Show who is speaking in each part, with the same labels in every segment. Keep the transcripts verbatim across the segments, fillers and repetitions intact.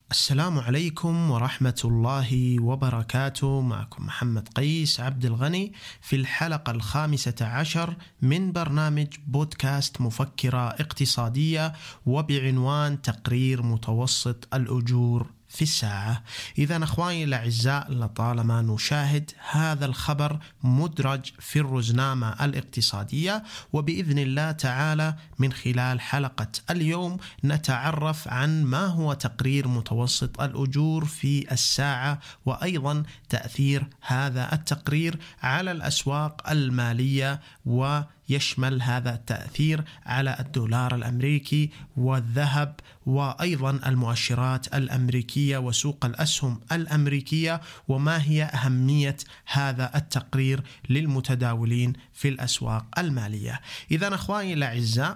Speaker 1: السلام عليكم ورحمة الله وبركاته. معكم محمد قيس عبد الغني في الحلقة الخامسة عشر من برنامج بودكاست مفكرة اقتصادية وبعنوان تقرير متوسط الأجور في الساعة. إذا أخواني الأعزاء، لطالما نشاهد هذا الخبر مدرج في الرزنامة الاقتصادية، وبإذن الله تعالى من خلال حلقة اليوم نتعرف عن ما هو تقرير متوسط الأجور في الساعة، وأيضا تأثير هذا التقرير على الأسواق المالية، و يشمل هذا التأثير على الدولار الأمريكي والذهب وأيضا المؤشرات الأمريكية وسوق الأسهم الأمريكية، وما هي أهمية هذا التقرير للمتداولين في الأسواق المالية. إذن أخواني الأعزاء،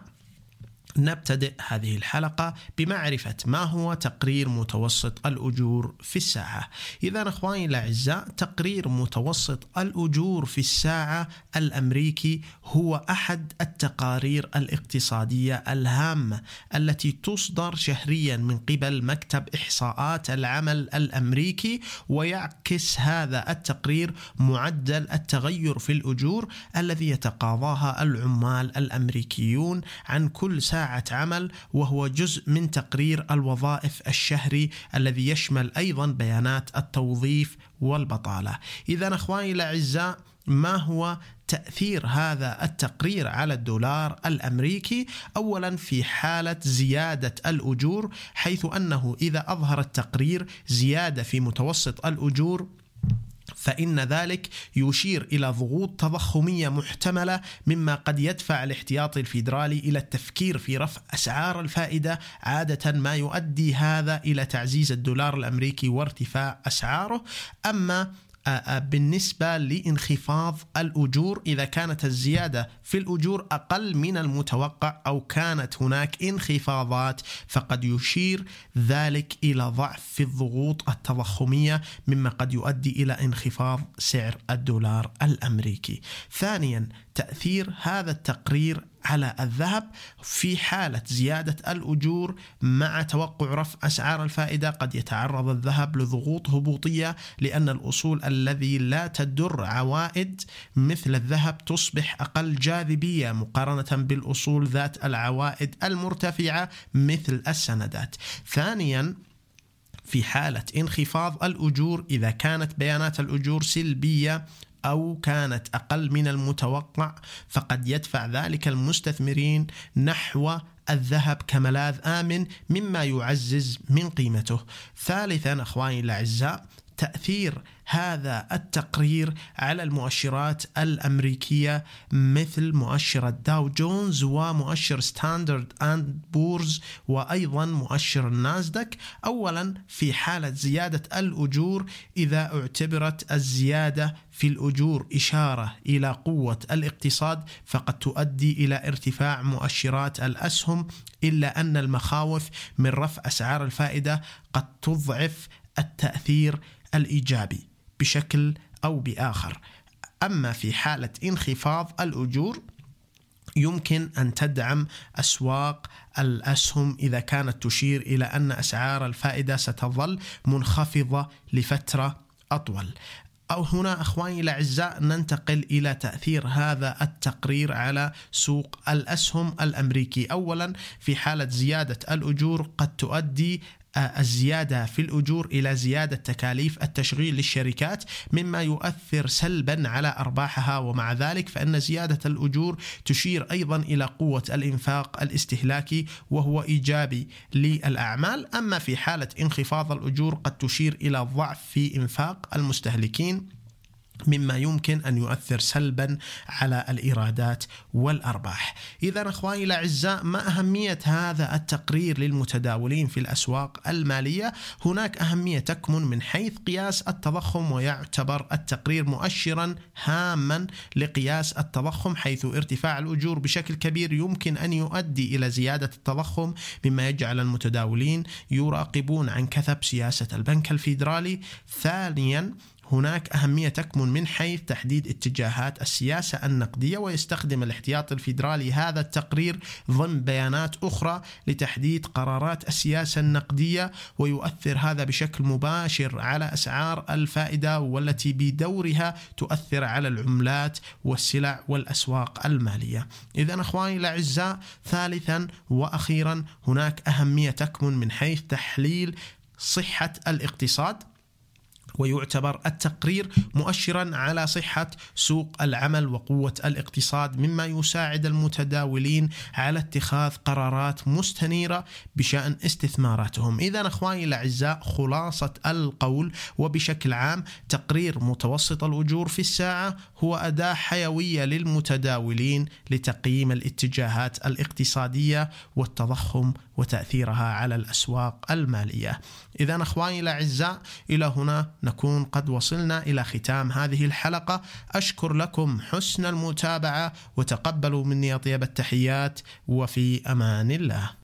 Speaker 1: نبتدئ هذه الحلقة بمعرفة ما هو تقرير متوسط الأجور في الساعة. إذا أخواني الأعزاء، تقرير متوسط الأجور في الساعة الأمريكي هو أحد التقارير الاقتصادية الهامة التي تصدر شهريا من قبل مكتب إحصاءات العمل الأمريكي، ويعكس هذا التقرير معدل التغير في الأجور الذي يتقاضاها العمال الأمريكيون عن كل ساعة عمل، وهو جزء من تقرير الوظائف الشهري الذي يشمل أيضا بيانات التوظيف والبطالة. إذن أخواني الأعزاء، ما هو تأثير هذا التقرير على الدولار الأمريكي؟ أولا، في حالة زيادة الأجور، حيث أنه إذا أظهر التقرير زيادة في متوسط الأجور فإن ذلك يشير إلى ضغوط تضخمية محتملة، مما قد يدفع الاحتياطي الفيدرالي إلى التفكير في رفع أسعار الفائدة، عادة ما يؤدي هذا إلى تعزيز الدولار الأمريكي وارتفاع أسعاره. أما بالنسبة لانخفاض الأجور، إذا كانت الزيادة في الأجور أقل من المتوقع أو كانت هناك انخفاضات، فقد يشير ذلك إلى ضعف في الضغوط التضخمية، مما قد يؤدي إلى انخفاض سعر الدولار الأمريكي. ثانيا، تأثير هذا التقرير على الذهب. في حالة زيادة الأجور مع توقع رفع أسعار الفائدة، قد يتعرض الذهب لضغوط هبوطية، لأن الأصول الذي لا تدر عوائد مثل الذهب تصبح أقل جاذبية مقارنة بالأصول ذات العوائد المرتفعة مثل السندات. ثانيا، في حالة انخفاض الأجور، إذا كانت بيانات الأجور سلبية أو كانت أقل من المتوقع، فقد يدفع ذلك المستثمرين نحو الذهب كملاذ آمن، مما يعزز من قيمته. ثالثا أخواني الأعزاء، تأثير هذا التقرير على المؤشرات الأمريكية مثل مؤشر الداو جونز ومؤشر ستاندرد أند بورز وأيضا مؤشر الناسداك. أولا، في حالة زيادة الأجور، إذا اعتبرت الزيادة في الأجور إشارة إلى قوة الاقتصاد، فقد تؤدي إلى ارتفاع مؤشرات الأسهم، إلا أن المخاوف من رفع أسعار الفائدة قد تضعف التأثير الإيجابي بشكل أو بآخر. أما في حالة انخفاض الأجور، يمكن أن تدعم أسواق الأسهم إذا كانت تشير إلى أن أسعار الفائدة ستظل منخفضة لفترة أطول. أو هنا أخواني الأعزاء، ننتقل إلى تأثير هذا التقرير على سوق الأسهم الأمريكي. أولا، في حالة زيادة الأجور قد تؤدي الزيادة في الأجور إلى زيادة تكاليف التشغيل للشركات، مما يؤثر سلبا على أرباحها، ومع ذلك فإن زيادة الأجور تشير أيضا إلى قوة الإنفاق الاستهلاكي، وهو إيجابي للأعمال. أما في حالة انخفاض الأجور قد تشير إلى ضعف في إنفاق المستهلكين، مما يمكن أن يؤثر سلبا على الإيرادات والأرباح. إذن أخواني الأعزاء، ما أهمية هذا التقرير للمتداولين في الأسواق المالية؟ هناك أهمية تكمن من حيث قياس التضخم، ويعتبر التقرير مؤشرا هاما لقياس التضخم، حيث ارتفاع الأجور بشكل كبير يمكن أن يؤدي إلى زيادة التضخم، مما يجعل المتداولين يراقبون عن كثب سياسة البنك الفيدرالي. ثانيا، هناك أهمية تكمن من حيث تحديد اتجاهات السياسة النقدية، ويستخدم الاحتياط الفيدرالي هذا التقرير ضمن بيانات أخرى لتحديد قرارات السياسة النقدية، ويؤثر هذا بشكل مباشر على أسعار الفائدة، والتي بدورها تؤثر على العملات والسلع والأسواق المالية. إذن أخواني الأعزاء، ثالثا وأخيرا هناك أهمية تكمن من حيث تحليل صحة الاقتصاد، ويعتبر التقرير مؤشرا على صحة سوق العمل وقوة الاقتصاد، مما يساعد المتداولين على اتخاذ قرارات مستنيرة بشأن استثماراتهم. إذن أخواني الأعزاء، خلاصة القول وبشكل عام، تقرير متوسط الأجور في الساعة هو أداة حيوية للمتداولين لتقييم الاتجاهات الاقتصادية والتضخم وتأثيرها على الأسواق المالية. إذن أخواني الأعزاء، إلى هنا نكون قد وصلنا إلى ختام هذه الحلقة. أشكر لكم حسن المتابعة، وتقبلوا مني أطيب التحيات، وفي أمان الله.